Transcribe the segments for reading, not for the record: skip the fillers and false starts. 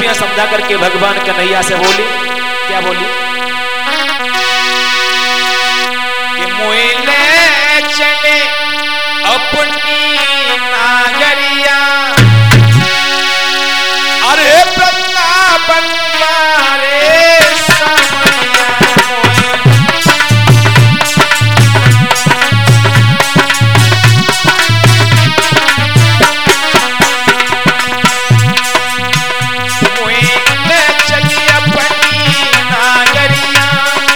गोपियां समझा करके भगवान कन्हैया से बोली, क्या बोली कि मोइले चले अपनी नागरिया, अरे वृंदावन मारे समरिया। मोइले चली अपनी नागरिया,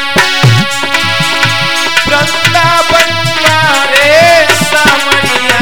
वृंदावन मारे समरिया।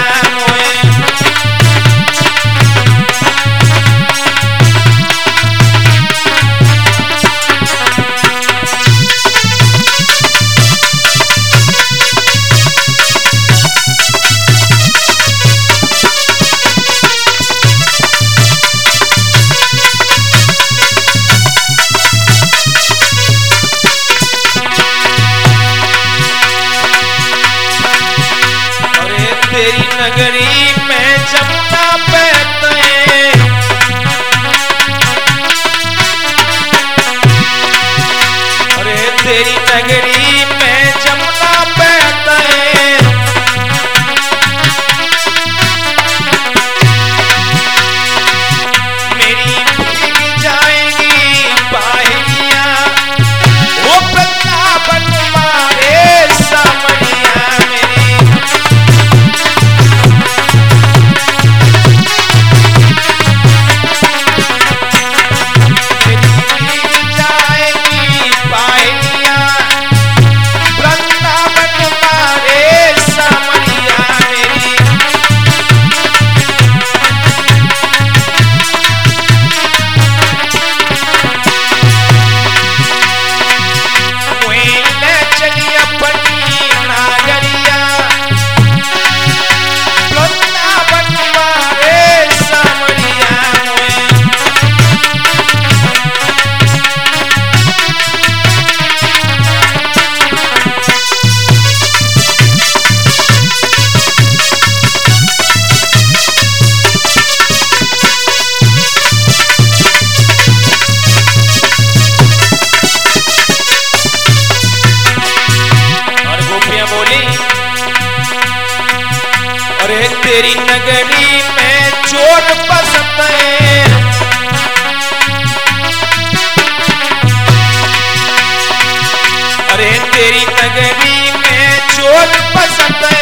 तेरी नगरी में जमुना बहते, अरे तेरी नगरी में जमुना बहते, मेरी भीग जाएगी बाहिया, वो वृंदावन मारे समरिया। अरे तेरी नगरी में चोर बसते, अरे तेरी नगरी में चोर बसते,